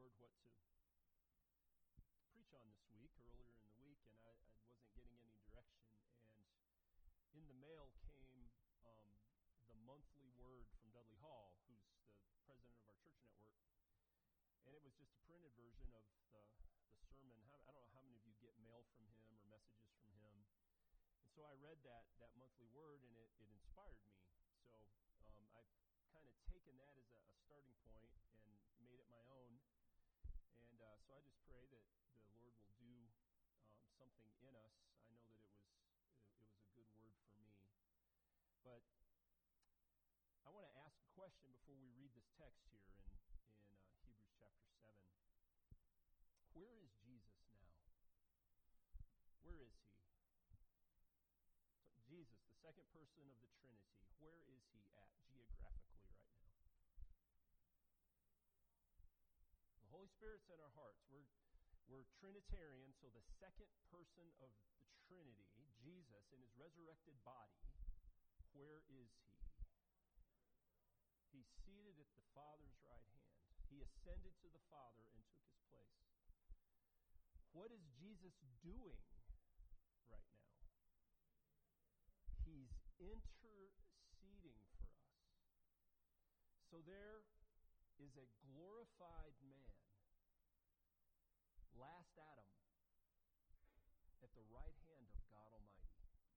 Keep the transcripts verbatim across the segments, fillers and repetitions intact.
Lord what to preach on this week, earlier in the week, and I, I wasn't getting any direction. And in the mail came um, the monthly word from Dudley Hall, who's the president of our church network. And it was just a printed version of the, the sermon. How, I don't know how many of you get mail from him or messages from him. And so I read that that monthly word, and it, it inspired me. So um, I've kind of taken that as a, a starting point and made it my own. And uh, so I just pray that the Lord will do um, something in us. I know that it was it, it was a good word for me. But I want to ask a question before we read this text here in, in uh, Hebrews chapter seven. Where is Jesus now? Where is he? So Jesus, the second person of the Trinity, where is he at geographically right now? The Holy Spirit's in our hearts. We're we're Trinitarian, so the second person of the Trinity, Jesus, in his resurrected body, where is he? He's seated at the Father's right hand. He ascended to the Father and took his place. What is Jesus doing right now? He's interceding for us. So there is a glorified man, last Adam, at the right hand of God Almighty.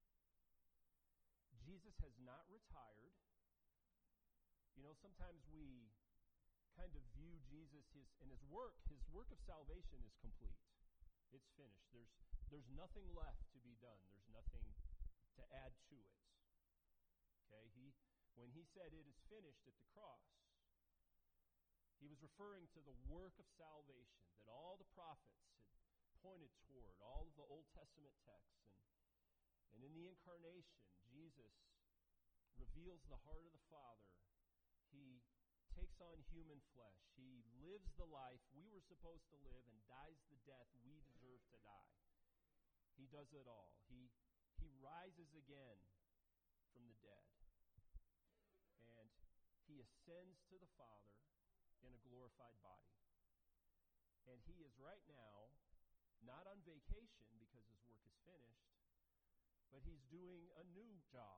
Jesus has not retired. You know, sometimes we kind of view Jesus his, and his work, his work of salvation is complete. It's finished. There's there's nothing left to be done. There's nothing to add to it. Okay, he when he said it is finished at the cross, he was referring to the work of salvation that all the prophets had pointed toward, all of the Old Testament texts. And, and in the incarnation, Jesus reveals the heart of the Father. He takes on human flesh. He lives the life we were supposed to live and dies the death we deserve to die. He does it all. He, he rises again from the dead. And he ascends to the Father in a glorified body. And he is right now not on vacation because his work is finished, but he's doing a new job.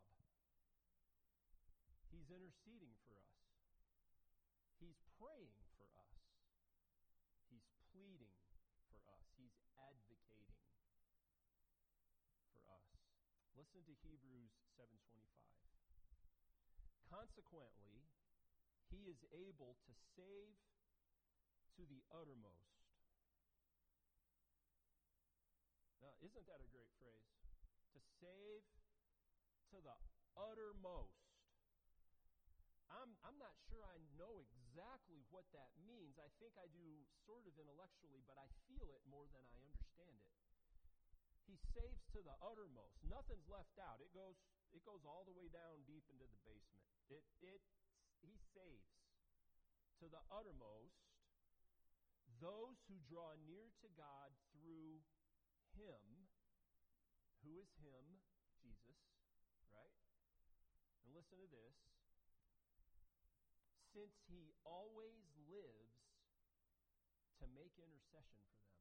He's interceding for us. He's praying for us. He's pleading for us. He's advocating for us. Listen to Hebrews seven twenty-five. Consequently, he is able to save to the uttermost. Now, isn't that a great phrase? To save to the uttermost. I'm, I'm not sure I know exactly what that means. I think I do sort of intellectually, but I feel it more than I understand it. He saves to the uttermost. Nothing's left out. It goes it goes all the way down deep into the basement. It it He saves to the uttermost those who draw near to God through him. Who is him? Jesus, right? And listen to this. Since he always lives to make intercession for them.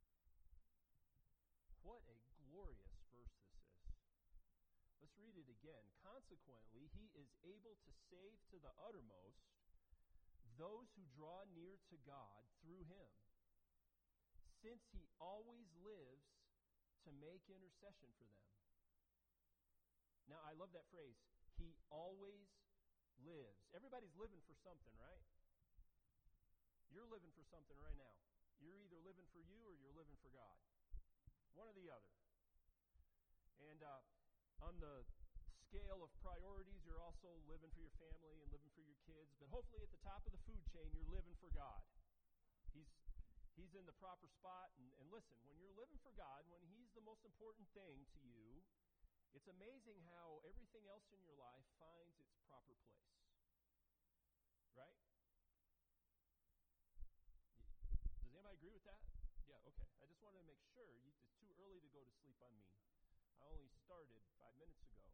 What a glorious verse this is. Let's read it again. Consequently, he is able to save to the uttermost those who draw near to God through him, since he always lives to make intercession for them. Now, I love that phrase. He always lives. Everybody's living for something, right? You're living for something right now. You're either living for you or you're living for God. One or the other. And uh, on the scale of priorities, you're also living for your family and living for your kids. But hopefully at the top of the food chain, you're living for God. He's He's in the proper spot. And, and listen, when you're living for God, when he's the most important thing to you, it's amazing how everything else in your life finds its proper place. Right? Does anybody agree with that? Yeah, okay. I just wanted to make sure. It's too early to go to sleep on me. I only started five minutes ago.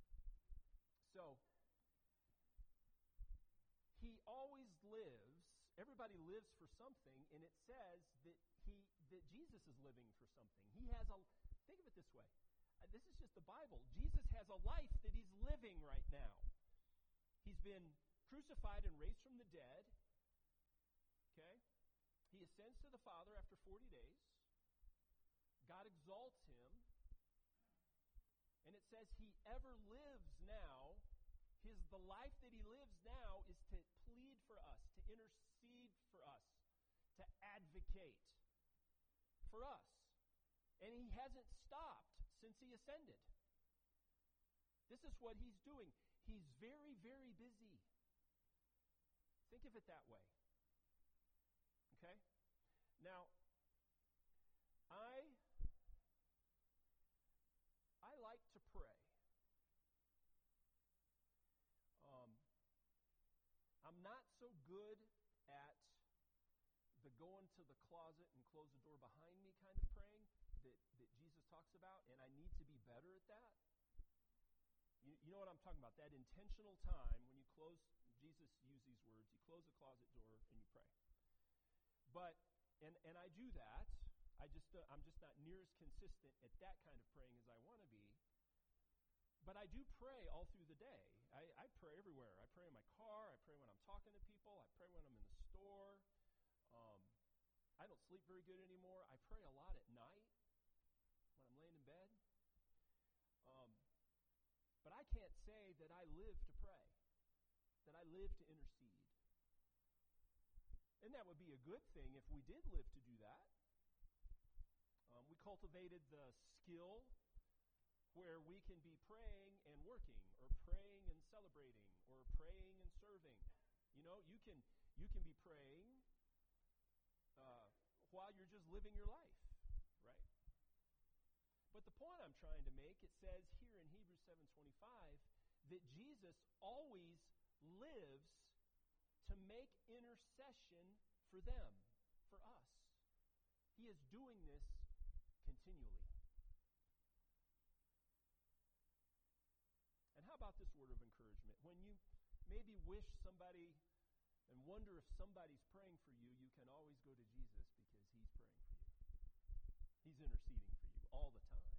So, he always lives, everybody lives for something, and it says that he that Jesus is living for something. He has a, think of it this way. Uh, this is just the Bible. Jesus has a life that he's living right now. He's been crucified and raised from the dead. Okay? He ascends to the Father after forty days. God exalts him. And it says he ever lives now. His the life that he lives now is to plead for us, to intercede for us, to advocate for us. And he hasn't stopped since he ascended. This is what he's doing. He's very, very busy. Think of it that way. Okay? Now, I I like to pray. Um, I'm not so good at the going to the closet and close the door behind me kind of praying that, that Jesus talks about, and I need to be better at that. You, you know what I'm talking about, that intentional time when you close, Jesus used these words, you close the closet door and you pray. But, and, and I do that. I just, uh, I'm just not near as consistent at that kind of praying as I want to be. But I do pray all through the day. I, I pray everywhere. I pray in my car. I pray when I'm talking to people. I pray when I'm in the store. Um, I don't sleep very good anymore. I pray a lot at night when I'm laying in bed. Um, but I can't say that I live to pray, that I live to intercede. And that would be a good thing if we did live to do that. Um, we cultivated the skill where we can be praying and working, or praying and celebrating, or praying and serving. You know, you can you can be praying uh, while you're just living your life, right? But the point I'm trying to make, it says here in Hebrews seven twenty-five that Jesus always lives to make intercession for them, for us. He is doing this continually. And how about this word of encouragement? When you maybe wish somebody and wonder if somebody's praying for you, you can always go to Jesus because he's praying for you. He's interceding for you all the time.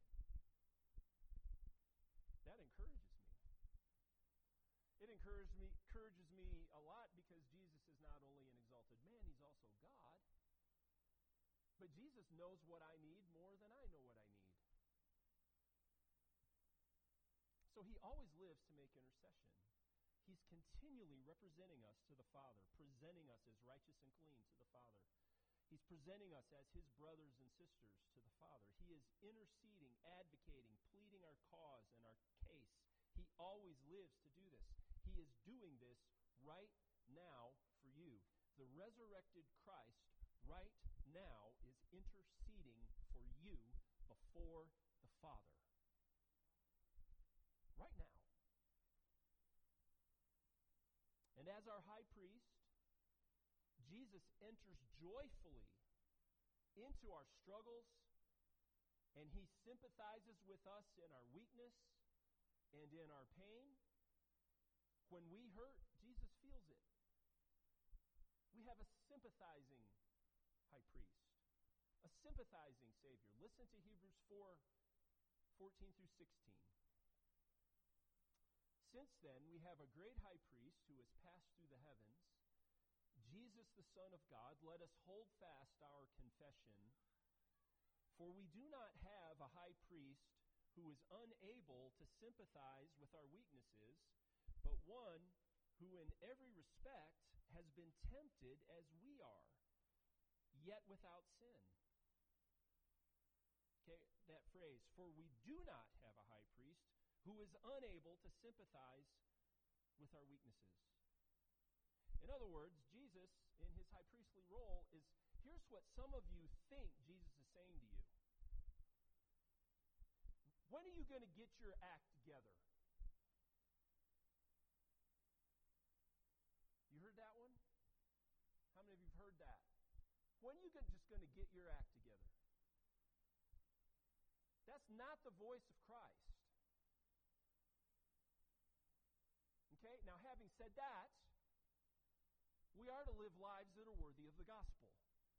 That encourages me. It encourages me, encourages me a lot because Jesus is not only an exalted man, he's also God. But Jesus knows what I need more than I know what I need. So he always lives to make intercession. He's continually representing us to the Father, presenting us as righteous and clean to the Father. He's presenting us as his brothers and sisters to the Father. He is interceding, advocating, pleading our cause and our case. He always lives to do this. He is doing this right now for you. The resurrected Christ right now is interceding for you before the Father. Right now. And as our high priest, Jesus enters joyfully into our struggles, and he sympathizes with us in our weakness and in our pain. When we hurt, Jesus feels it. We have a sympathizing high priest, a sympathizing Savior. Listen to Hebrews four, fourteen through sixteen. Since then, we have a great high priest who has passed through the heavens, Jesus, the Son of God. Let us hold fast our confession, for we do not have a high priest who is unable to sympathize with our weaknesses, but one who in every respect has been tempted as we are, yet without sin. Okay, that phrase, for we do not have a high priest who is unable to sympathize with our weaknesses. In other words, Jesus, in his high priestly role, is, here's what some of you think Jesus is saying to you. When are you going to get your act together? You heard that one? How many of you have heard that? When are you just going to get your act together? That's not the voice of Christ. Okay, now having said that, We are to live lives that are worthy of the gospel.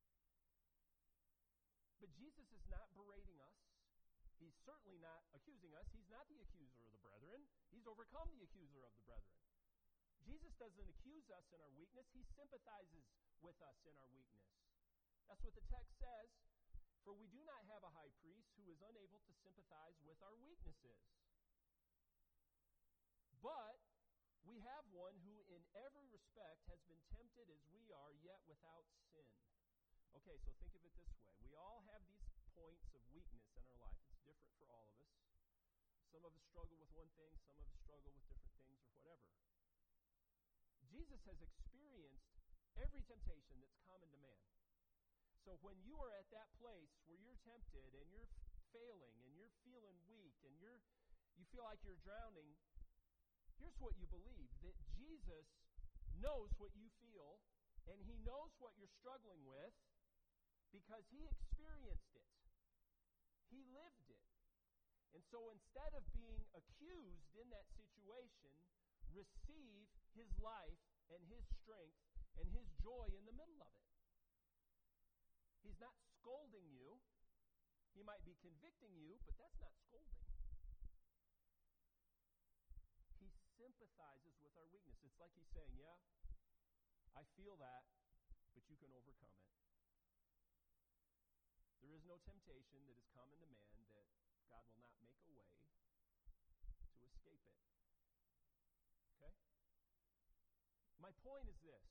But Jesus is not berating us. He's certainly not accusing us. He's not the accuser of the brethren. He's overcome the accuser of the brethren. Jesus doesn't accuse us in our weakness. He sympathizes with us in our weakness. That's what the text says. For we do not have a high priest who is unable to sympathize with our weaknesses. But we have one who in every respect has been tempted as we are, yet without sin. Okay, so think of it this way. We all have these points of weakness in our life. It's different for all of us. Some of us struggle with one thing, some of us struggle with different things or whatever. Jesus has experienced every temptation that's common to man. So when you are at that place where you're tempted and you're f- failing and you're feeling weak and you're you feel like you're drowning, here's what you believe, that Jesus knows what you feel and he knows what you're struggling with because he experienced it. He lived it. And so instead of being accused in that situation, receive his life and his strength and his joy in the middle of it. He's not scolding you. He might be convicting you, but that's not scolding. He sympathizes with our weakness. It's like he's saying, yeah, I feel that, but you can overcome it. There is no temptation that is common to man that God will not make a way to escape it. Okay? My point is this.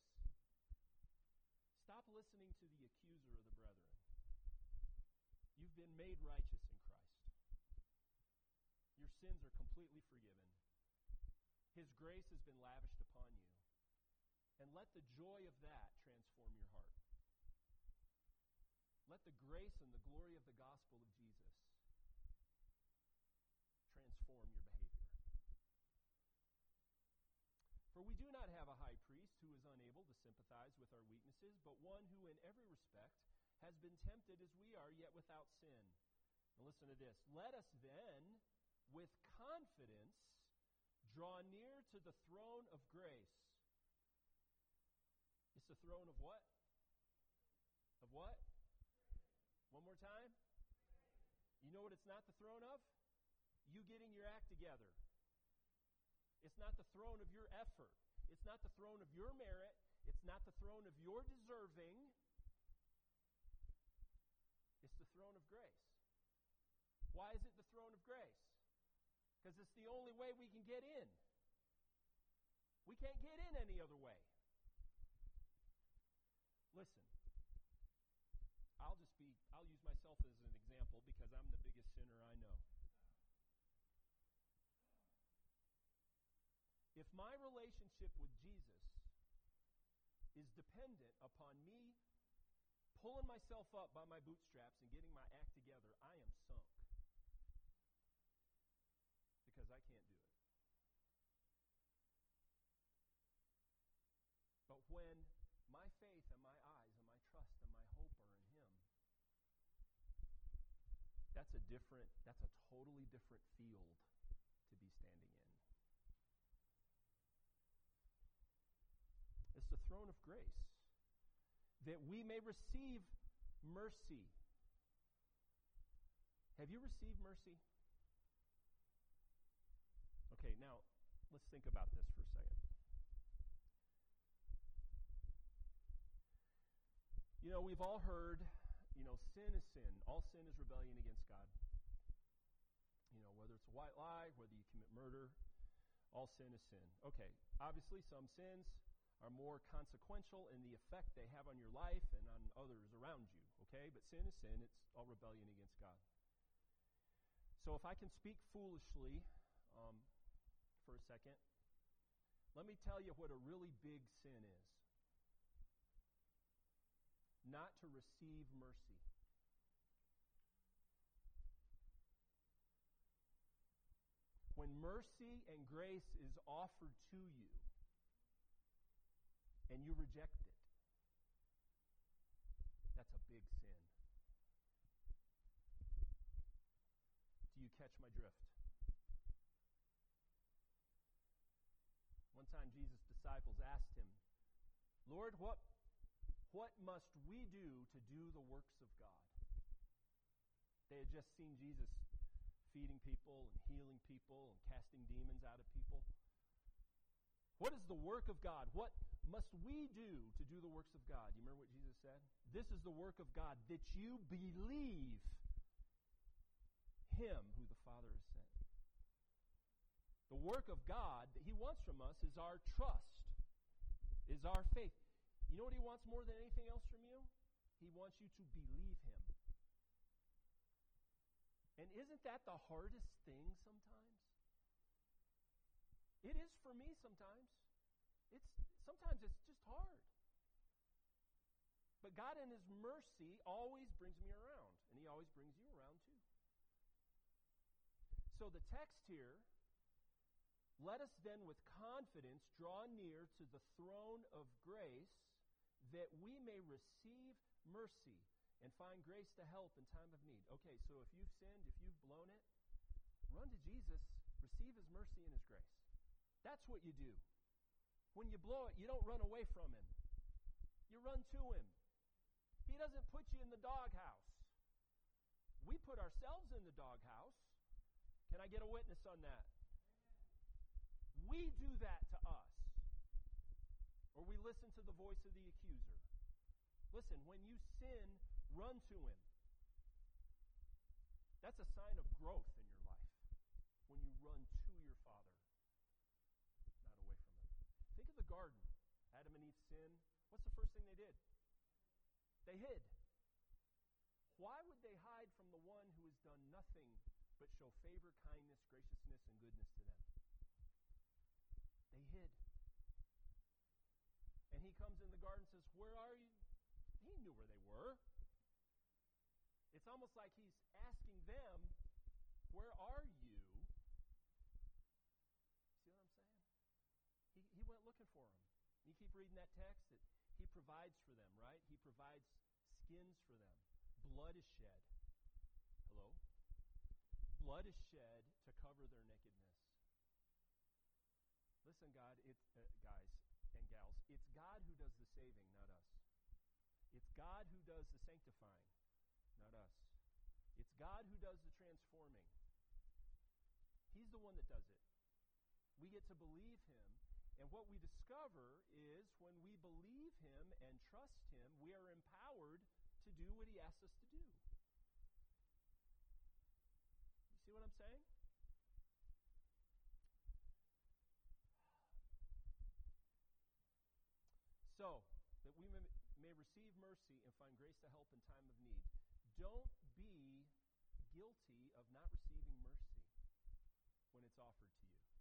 Stop listening to the accuser of the brethren. You've been made righteous in Christ. Your sins are completely forgiven. His grace has been lavished upon you. And let the joy of that transform your heart. Let the grace and the glory of the gospel of Jesus transform your behavior. For we do not have a high priest who is unable to sympathize with our weaknesses, but one who in every respect has been tempted as we are, yet without sin. Now listen to this. Let us then, with confidence, draw near to the throne of grace. It's the throne of what? Of what? One more time. You know what it's not the throne of? You getting your act together. It's not the throne of your effort. It's not the throne of your merit. It's not the throne of your deserving. It's the throne of grace. Why is it the throne of grace? Because it's the only way we can get in. We can't get in any other way. Listen, I'll just be, I'll use myself as an example because I'm the biggest sinner I know. If my relationship with Jesus is dependent upon me pulling myself up by my bootstraps and getting my act together, I am sunk. Because I can't do it. But when my faith and my eyes and my trust and my hope are in him, that's a different, that's a totally different field to be standing in. It's the throne of grace, that we may receive mercy. Have you received mercy? Okay, now, let's think about this for a second. You know, we've all heard, you know, sin is sin. All sin is rebellion against God. You know, whether it's a white lie, whether you commit murder, all sin is sin. Okay, obviously some sins are more consequential in the effect they have on your life and on others around you, okay? But sin is sin. It's all rebellion against God. So if I can speak foolishly um, for a second, let me tell you what a really big sin is. Not to receive mercy. When mercy and grace is offered to you, and you reject it, that's a big sin. Do you catch my drift? One time Jesus' disciples asked him, Lord, what, what must we do to do the works of God? They had just seen Jesus feeding people and healing people and casting demons out of people. What is the work of God? What must we do to do the works of God? Do you remember what Jesus said? This is the work of God, that you believe Him who the Father has sent. The work of God that He wants from us is our trust, is our faith. You know what He wants more than anything else from you? He wants you to believe Him. And isn't that the hardest thing sometimes? It is for me sometimes. It's sometimes it's just hard. But God in His mercy always brings me around, and He always brings you around too. So the text here, let us then with confidence draw near to the throne of grace that we may receive mercy and find grace to help in time of need. Okay, so if you've sinned, if you've blown it, run to Jesus, receive His mercy and His grace. That's what you do. When you blow it, you don't run away from Him. You run to Him. He doesn't put you in the doghouse. We put ourselves in the doghouse. Can I get a witness on that? Amen. We do that to us. Or we listen to the voice of the accuser. Listen, when you sin, run to Him. That's a sign of growth in your life. When you run to your Father, not away from Him. Think of the garden. Adam and Eve sinned. What's the first thing they did? They hid. Why would they hide from the one who has done nothing but show favor, kindness, graciousness, and goodness to them? They hid. And He comes in the garden and says, where are you? He knew where they were. It's almost like He's asking them, where are you? See what I'm saying? He, he went looking for them. You keep reading that text, that He provides for them, right? He provides skins for them. Blood is shed. Hello? Blood is shed to cover their nakedness. Listen, God, it's, uh, guys and gals, it's God who does the saving, not us. It's God who does the sanctifying, not us. It's God who does the transforming. He's the one that does it. We get to believe Him, and what we discover is when we believe Him and trust Him, we are empowered to do what He asks us to do. You see what I'm saying? So, that we may, may receive mercy and find grace to help in time of need. Don't be guilty of not receiving mercy when it's offered to you.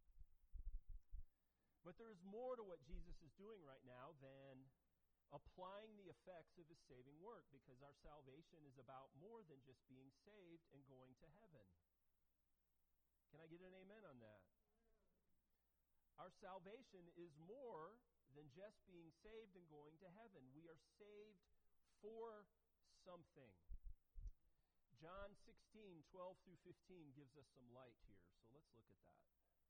But there is more to what Jesus is doing right now than applying the effects of His saving work, because our salvation is about more than just being saved and going to heaven. Can I get an amen on that? Our salvation is more than just being saved and going to heaven. We are saved for something. John sixteen, twelve through fifteen gives us some light here, so let's look at that.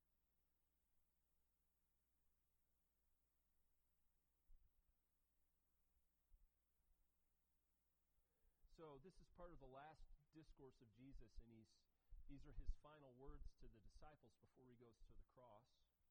So this is part of the last discourse of Jesus, and he's these are His final words to the disciples before He goes to the cross.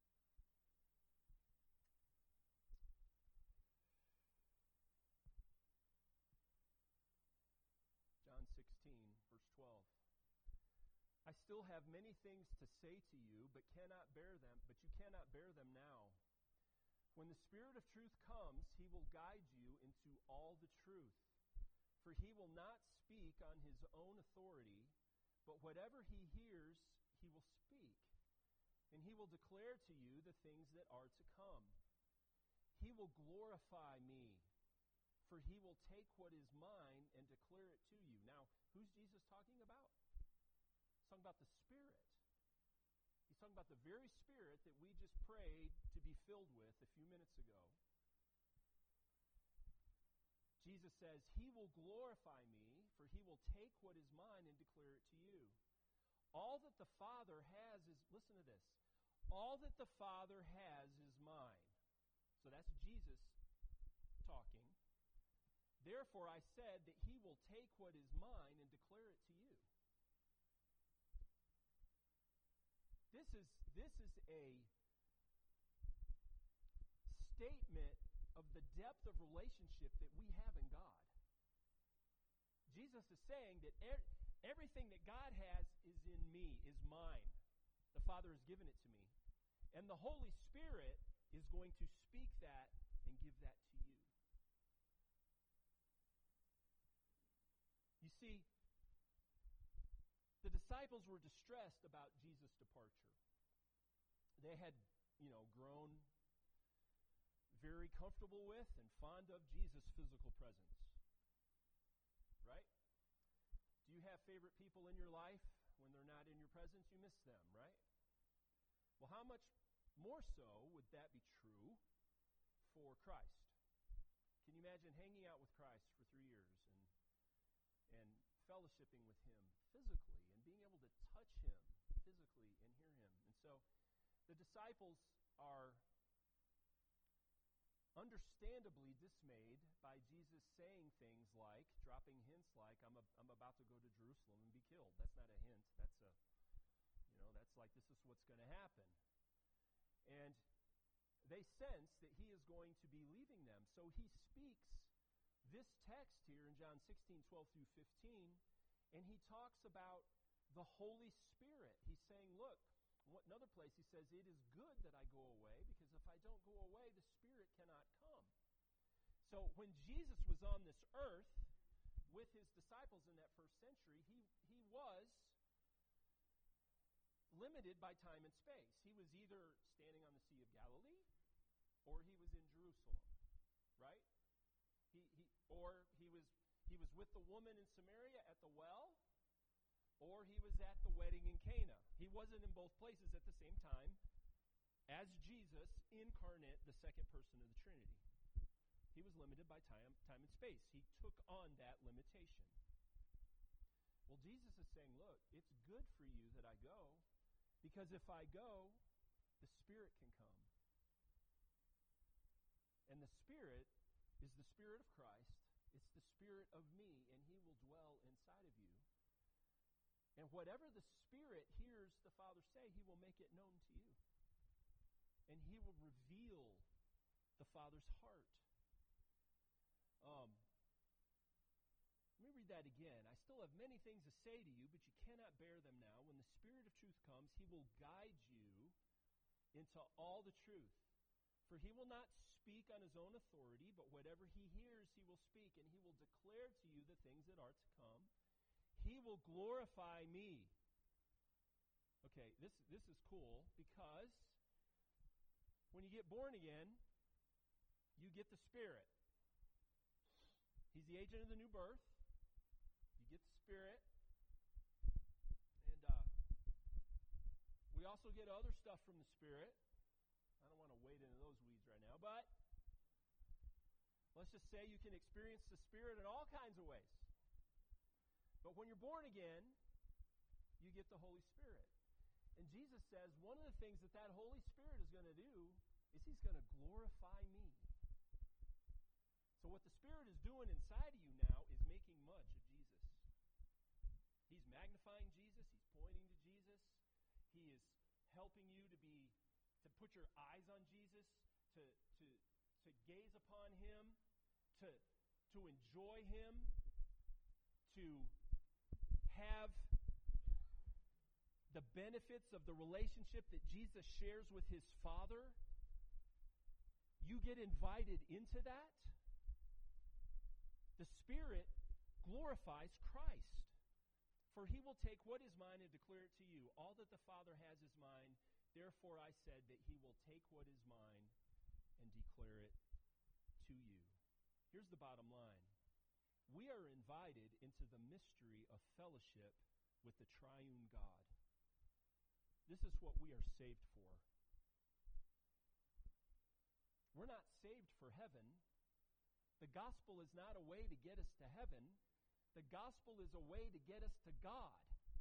John sixteen, verse twelve. I still have many things to say to you, but cannot bear them, but you cannot bear them now. When the Spirit of truth comes, He will guide you into all the truth. For He will not speak on His own authority, but whatever He hears, He will speak. And He will declare to you the things that are to come. He will glorify Me, for He will take what is mine and declare it to you. Now, who's Jesus talking about? He's talking about the Spirit. He's talking about the very Spirit that we just prayed to be filled with a few minutes ago. Jesus says, He will glorify Me, for He will take what is mine and declare it to you. All that the Father has is, listen to this, all that the Father has is mine. So that's Jesus talking. Therefore I said that he will take what is mine and declare it to you. This is, this is a statement of the depth of relationship that we have in God. Jesus is saying that er, everything that God has is in me, is mine. The Father has given it to me. And the Holy Spirit is going to speak that and give that to you. You see, the disciples were distressed about Jesus' departure. They had, you know, grown very comfortable with and fond of Jesus' physical presence. Right? Do you have favorite people in your life? When they're not in your presence, you miss them, right? Well, how much more so would that be true for Christ? Can you imagine hanging out with Christ for three years and and fellowshipping with him physically and being able to touch him physically and hear him? And so the disciples are understandably dismayed by Jesus saying things like, dropping hints like, I'm, a, I'm about to go to Jerusalem and be killed. That's not a hint. That's a, you know, that's like, this is what's going to happen. And they sense that he is going to be leaving them. So he speaks this text here in John sixteen, twelve through fifteen, and he talks about the Holy Spirit. He's saying, look, what, another place he says, it is good that I go away, because if I don't go away, the Spirit cannot come. So when Jesus was on this earth with his disciples in that first century, he, he was limited by time and space. He was either standing on the Sea of Galilee or he was in Jerusalem, right? He, he, or he was he was with the woman in Samaria at the well, or he was at the wedding in Cana. He wasn't in both places at the same time as Jesus incarnate, the second person of the Trinity. He was limited by time, time and space. He took on that limitation. Well, Jesus is saying, look, it's good for you that I go, because if I go, the Spirit can come. And the Spirit is the Spirit of Christ. It's the Spirit of me, and he will dwell inside of you. And whatever the Spirit hears the Father say, he will make it known to you. And he will reveal the Father's heart. Um, let me read that again. I still have many things to say to you, but you cannot bear them now. When the Spirit of truth comes, he will guide you into all the truth. For he will not speak on his own authority, but whatever he hears, he will speak, and he will declare to you the things that are to come. He will glorify me. Okay, this, this is cool, because when you get born again, you get the Spirit. He's the agent of the new birth. You get the Spirit. And uh, we also get other stuff from the Spirit. I don't want to wade into those weeds right now, but let's just say you can experience the Spirit in all kinds of ways. But when you're born again, you get the Holy Spirit. And Jesus says one of the things that that Holy Spirit is going to do is he's going to glorify me. So what the Spirit is doing inside of you now is making much of Jesus. He's magnifying Jesus. He's pointing to Jesus. He is helping you to be to put your eyes on Jesus, to to to gaze upon him, to to enjoy him, to have the benefits of the relationship that Jesus shares with his Father. You get invited into that. The Spirit glorifies Christ. For he will take what is mine and declare it to you. All that the Father has is mine. Therefore I said that he will take what is mine and declare it to you. Here's the bottom line. We are invited into the mystery of fellowship with the triune God. This is what we are saved for. We're not saved for heaven. The gospel is not a way to get us to heaven. The gospel is a way to get us to God.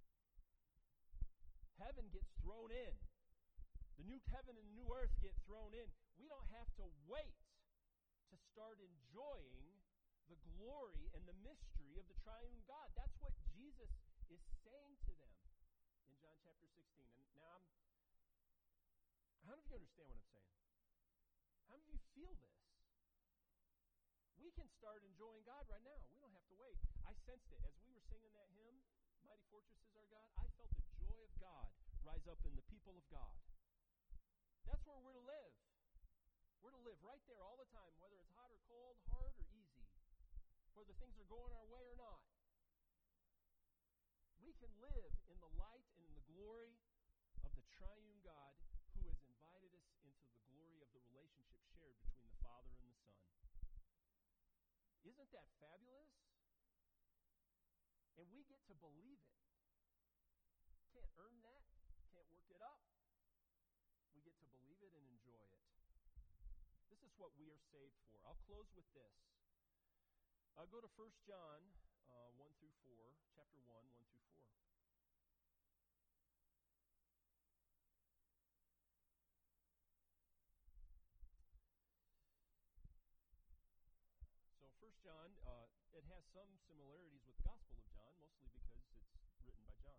Heaven gets thrown in. The new heaven and the new earth get thrown in. We don't have to wait to start enjoying the glory and the mystery of the triune God. That's what Jesus is saying to them in John chapter sixteen. And now I'm, how many of you understand what I'm saying? How many of you feel this? We can start enjoying God right now. We don't have to wait. I sensed it. As we were singing that hymn, Mighty Fortress is Our God, I felt the joy of God rise up in the people of God. That's where we're to live. We're to live right there all the time, whether it's hot or cold, hard or easy, whether things are going our way or not. We can live in the light and in the glory of the triune God who has invited us into the glory of the relationship shared between the Father and the Son. Isn't that fabulous? And we get to believe it. Can't earn that. Can't work it up. We get to believe it and enjoy it. This is what we are saved for. I'll close with this. I'll go to First John uh, one through four, chapter one, one through four. So First John, uh, it has some similarities with the Gospel of John, mostly because it's written by John.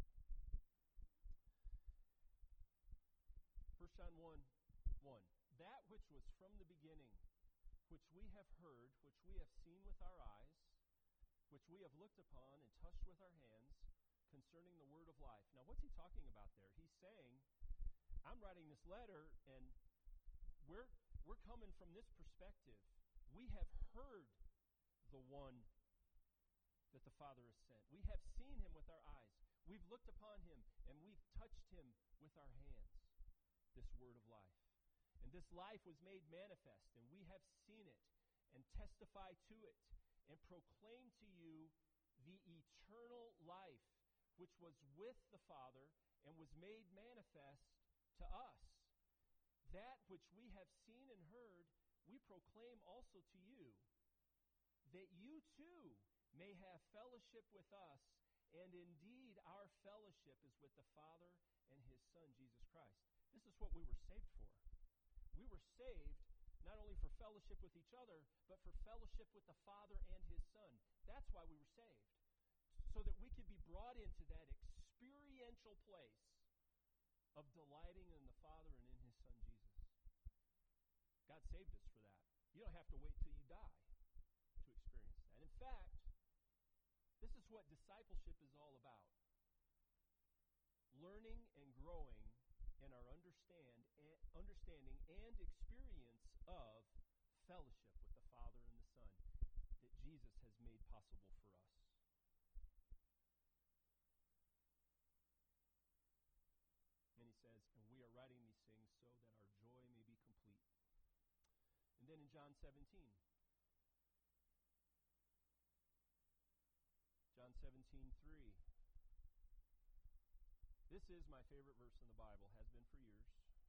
First John one, one. That which was from the beginning, which we have heard, which we have seen with our eyes, which we have looked upon and touched with our hands, concerning the word of life. Now, what's he talking about there? He's saying, I'm writing this letter, and we're we're coming from this perspective. We have heard the one that the Father has sent. We have seen him with our eyes. We've looked upon him, and we've touched him with our hands, this word of life. And this life was made manifest, and we have seen it, and testify to it, and proclaim to you the eternal life, which was with the Father, and was made manifest to us. That which we have seen and heard, we proclaim also to you, that you too may have fellowship with us, and indeed our fellowship is with the Father and his Son, Jesus Christ. This is what we were saved for. We were saved not only for fellowship with each other, but for fellowship with the Father and his Son. That's why we were saved, so that we could be brought into that experiential place of delighting in the Father and in his Son, Jesus. God saved us for that. You don't have to wait till you die to experience that. In fact, this is what discipleship is all about. Learning and growing in our understand, understanding and experience of fellowship with the Father and the Son that Jesus has made possible for us. And he says, and we are writing these things so that our joy may be complete. And then in John seventeen, John seventeen, three. This is my favorite verse in the Bible, has been for years.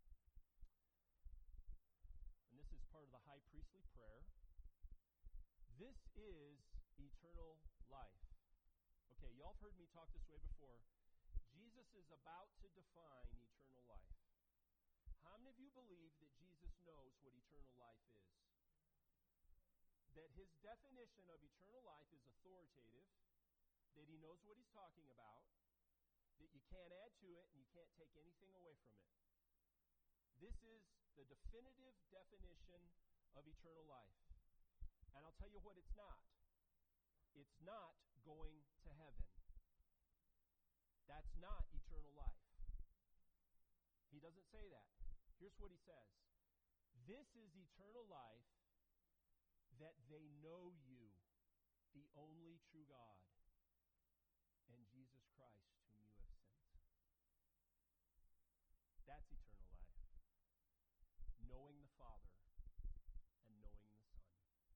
And this is part of the high priestly prayer. This is eternal life. Okay, y'all have heard me talk this way before. Jesus is about to define eternal life. How many of you believe that Jesus knows what eternal life is? That his definition of eternal life is authoritative, that he knows what he's talking about, that you can't add to it and you can't take anything away from it. This is the definitive definition of eternal life. And I'll tell you what it's not. It's not going to heaven. That's not eternal life. He doesn't say that. Here's what he says. This is eternal life, that they know you, the only true God, and Jesus Christ, whom you have sent. That's eternal life. Knowing the Father and knowing the Son.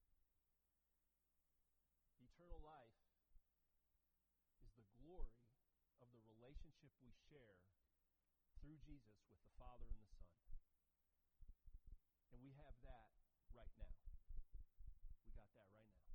Eternal life is the glory of the relationship we share through Jesus with the Father and the Son. And we have that right now. We got that right now.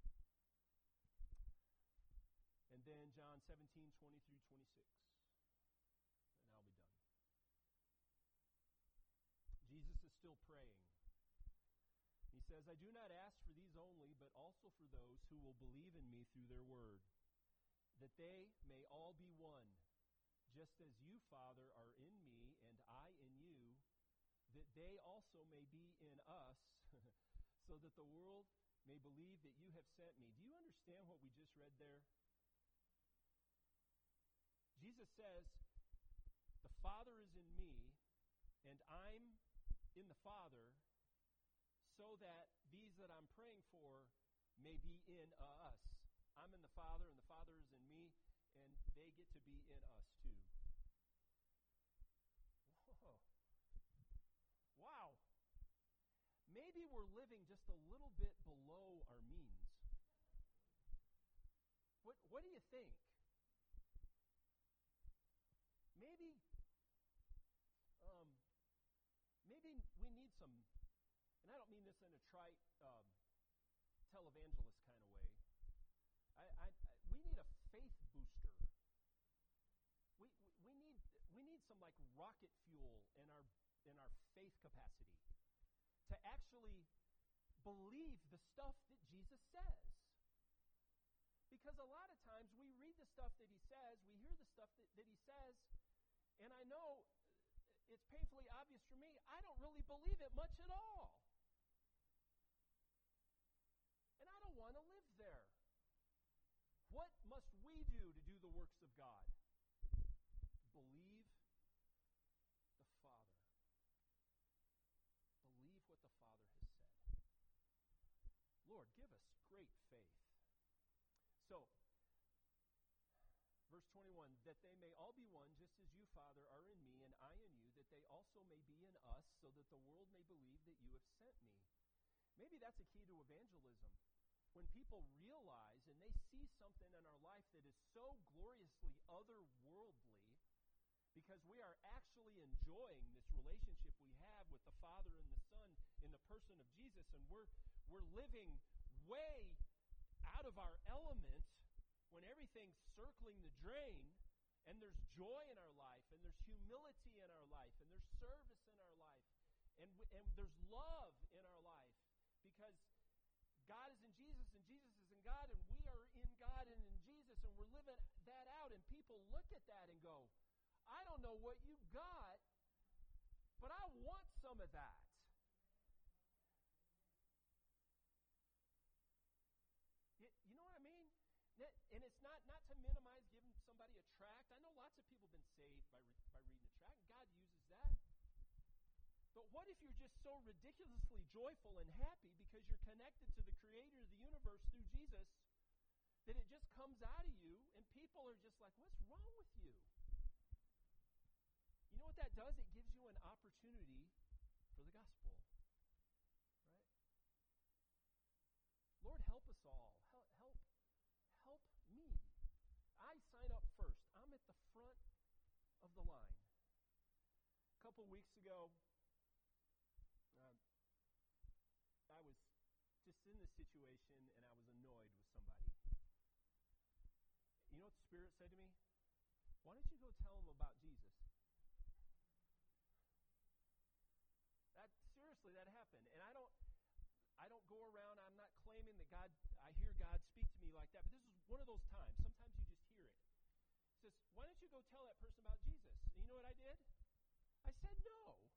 And then John seventeen, twenty through twenty-six. And I'll be done. Jesus is still praying. He says, says, I do not ask for these only, but also for those who will believe in me through their word, that they may all be one, just as you, Father, are in me and I in you, that they also may be in us, so that the world may believe that you have sent me. Do you understand what we just read there? Jesus says, the Father is in me, and I'm in the Father, so that these that I'm praying for may be in us. I'm in the Father, and the Father is in me, and they get to be in us too. Whoa. Wow. Maybe we're living just a little bit below our means. What, what do you think? Maybe, um, maybe we need some, and I don't mean this in a trite um, televangelist kind of way. I, I, I, we need a faith booster. We, we we need we need some like rocket fuel in our in our faith capacity to actually believe the stuff that Jesus says. Because a lot of times we read the stuff that he says, we hear the stuff that, that he says, and I know it's painfully obvious for me, I don't really believe it much at all. And I don't want to live there. What must we do to do the works of God? Believe the Father. Believe what the Father has said. Lord, give us great faith. So, verse twenty-one, that they may all be one, just as you, Father, are in me, and I in you, that they also may be in us, so that the world may believe that you have sent me. Maybe that's a key to evangelism. When people realize and they see something in our life that is so gloriously otherworldly, because we are actually enjoying this relationship we have with the Father and the Son in the person of Jesus, and we're we're living way out of our element when everything's circling the drain, and there's joy in our life, and there's humility in our life, and there's service in our life, and and there's love in our life, because God is in Jesus, and Jesus is in God, and we are in God and in Jesus, and we're living that out, and people look at that and go, I don't know what you got, but I want some of that. You, you know what I mean? And it's not, not to minimize giving somebody a tract. I know lots of people have been saved by, re, by reading a tract, and God uses that. But what if you're just so ridiculously joyful and happy because you're connected to the Creator of the universe through Jesus that it just comes out of you, and people are just like, what's wrong with you? You know what that does? It gives you an opportunity for the gospel. Right? Lord, help us all. Help, help, help me. I sign up first. I'm at the front of the line. A couple weeks ago, uh, I was just in this situation, and I was annoyed with somebody. You know what the Spirit said to me? Why don't you go tell them about Jesus? That seriously, that happened, and I don't. I don't go around, I'm not claiming that God, I hear God speak to me like that, but this is one of those times. Sometimes you just hear it. He says, why don't you go tell that person about Jesus? And you know what I did? I said no.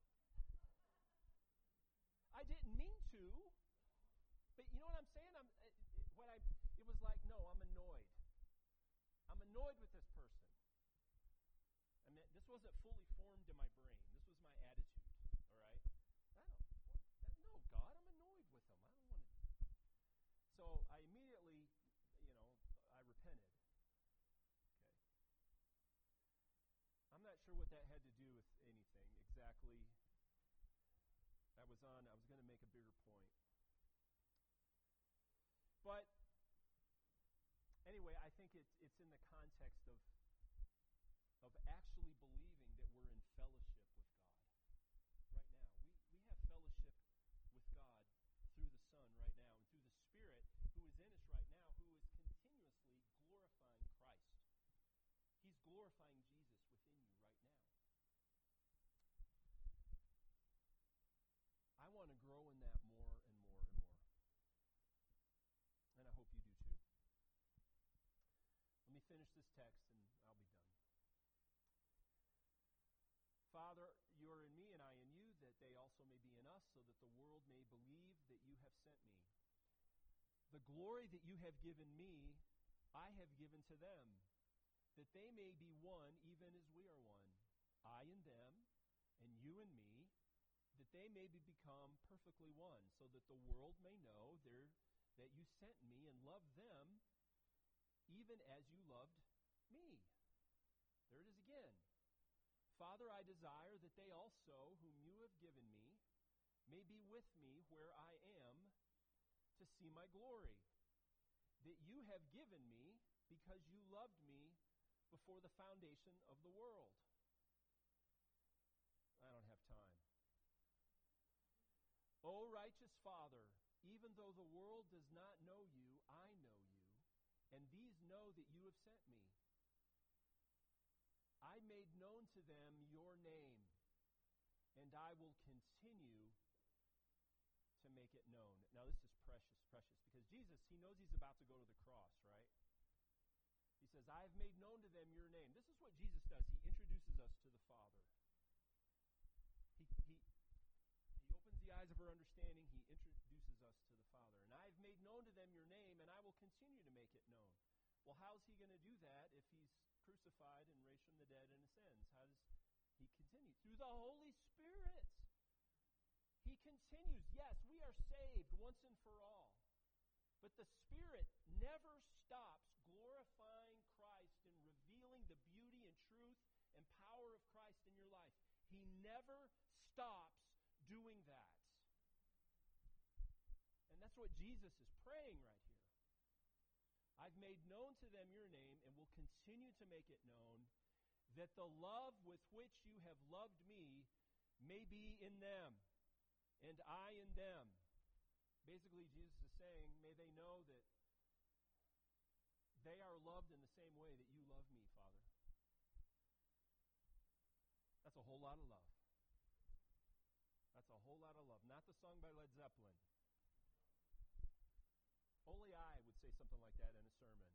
I didn't mean to, but you know what I'm saying? I'm, it, what I, it was like, no, I'm annoyed. I'm annoyed with this person. I mean, this wasn't fully formed in my brain. This was my attitude, all right? I don't want that. No, God, I'm annoyed with him. I don't want to. So I immediately, you know, I repented. Okay. I'm not sure what that had to do with anything exactly. I was on, I was going to make a bigger point. But anyway, I think it's it's in the context of of actually believing that we're in fellowship with God right now. We we have fellowship with God through the Son right now, and through the Spirit who is in us right now, who is continuously glorifying Christ. He's glorifying Jesus within you right now. I want to grow in that more and more and more. finish this text, and I'll be done. Father, you are in me and I in you, that they also may be in us, so that the world may believe that you have sent me. The glory that you have given me, I have given to them, that they may be one even as we are one, I and them, and you and me, that they may be become perfectly one, so that the world may know that you sent me and loved them even as you loved me. There it is again. Father, I desire that they also, whom you have given me, may be with me where I am, to see my glory, that you have given me because you loved me before the foundation of the world. I don't have time. O righteous Father, even though the world does not know you, I know you, and these know that you have sent me. I made known to them your name, and I will continue to make it known. Now this is precious, precious, because Jesus, he knows he's about to go to the cross, right? He says, I have made known to them your name. This is what Jesus does. He introduces us to the Father. He, he, he opens the eyes of our understanding. He introduces us to the Father. And I have made known to them your name, and I will continue to make it known. Well, how's he going to do that if he's crucified and raised from the dead and ascends? How does he continue? Through the Holy Spirit. He continues. Yes, we are saved once and for all. But the Spirit never stops glorifying Christ and revealing the beauty and truth and power of Christ in your life. He never stops doing that. And that's what Jesus is praying right here. I've made known to them your name and will continue to make it known, that the love with which you have loved me may be in them, and I in them. Basically, Jesus is saying, may they know that they are loved in the same way that you love me, Father. That's a whole lot of love. That's a whole lot of love. Not the song by Led Zeppelin. Only I would say something like that in a sermon.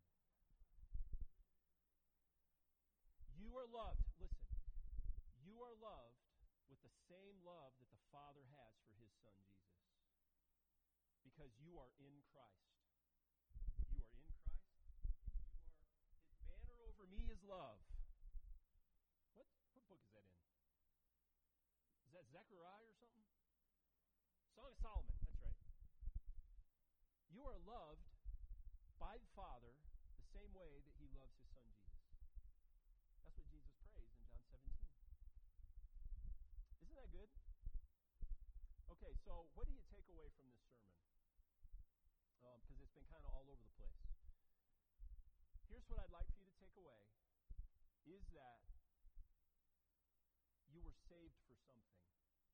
You are loved. Listen. You are loved with the same love that the Father has for his Son, Jesus. Because you are in Christ. You are in Christ, and you are, his banner over me is love. What, what book is that in? Is that Zechariah or something? Song of Solomon, that's right. You are loved by the Father the same way that he loves his Son, Jesus. That's what Jesus prays in John seventeen. Isn't that good? Okay, so what do you take away from this sermon? Because um, it's been kind of all over the place. Here's what I'd like for you to take away, is that you were saved for something.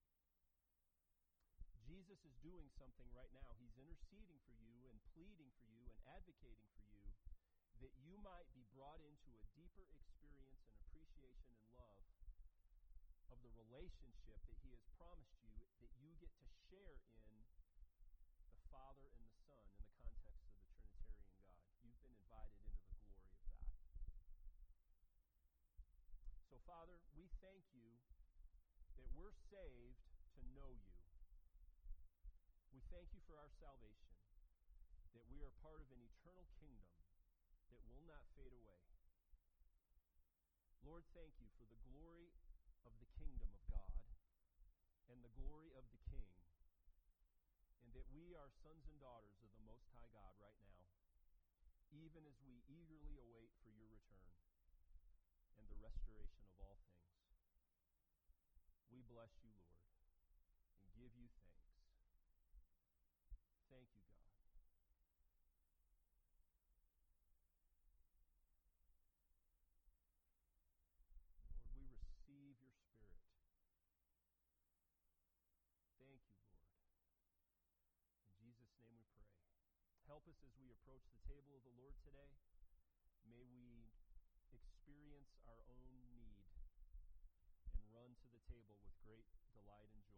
Jesus is doing something right now. He's interceding for you and pleading for you and advocating for you that you might be brought into a deeper experience and appreciation and love of the relationship that he has promised you, that you get to share in the Father and the Son in the context of the Trinitarian God. You've been invited into the glory of that. So, Father, we thank you that we're saved to know you. We thank you for our salvation, that we are part of an eternal kingdom that will not fade away. Lord, thank you for the glory of the kingdom of God and the glory of the King, and that we are sons and daughters of the Most High God right now, even as we eagerly await for your return and the restoration of all things. We bless you, Lord, and give you thanks. Thank you, God. Lord, we receive your Spirit. Thank you, Lord. In Jesus' name we pray. Help us as we approach the table of the Lord today. May we experience our own need and run to the table with great delight and joy.